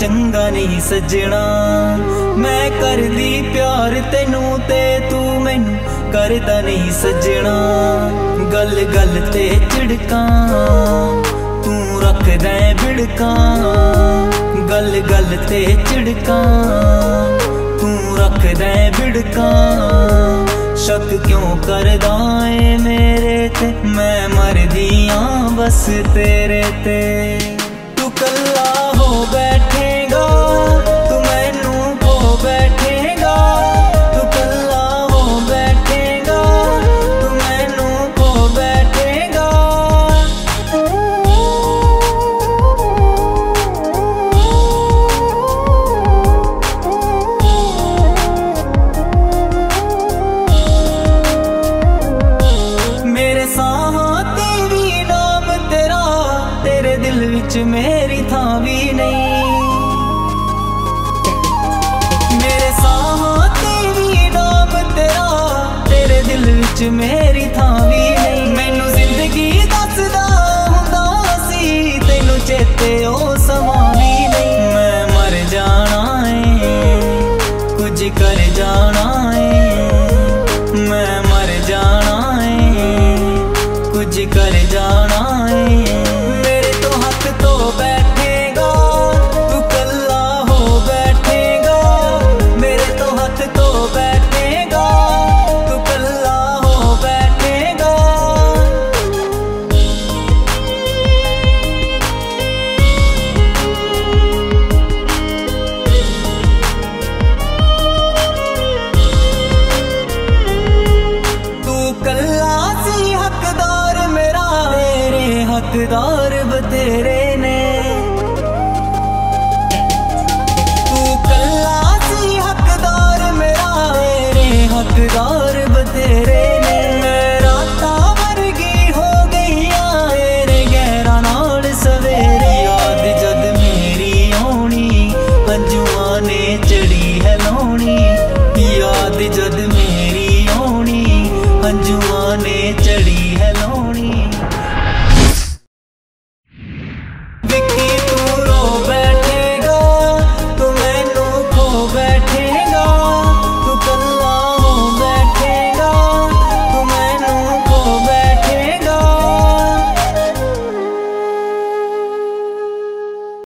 चंगा नहीं सजना। मैं करदी प्यार तेनू ते तू मैनू करदा नहीं सजना। गल गल ते झिड़कां तू रखदा बिड़कां, गल गल ते झिड़कां तू रखदा बिड़कां। शक क्यों करदा है मेरे ते, मैं मरदी आं बस तेरे ते। तू कल्ला हो बैठेगा तू मैनू खो बैठेगा, तू कल्ला हो बैठेगा तू मैनू खो बैठेगा। मेरे साहां ते भी नाम तेरा, तेरे दिल विच मेरी थां भी नहीं। मेरे साहां ते भी नाम तेरा, तेरे दिल विच मेरी थां भी नहीं। मैनू जिंदगी दसदा हुंदा सी, तैनू चेते ओ समां भी नहीं। मैं मर जाना है कुछ करे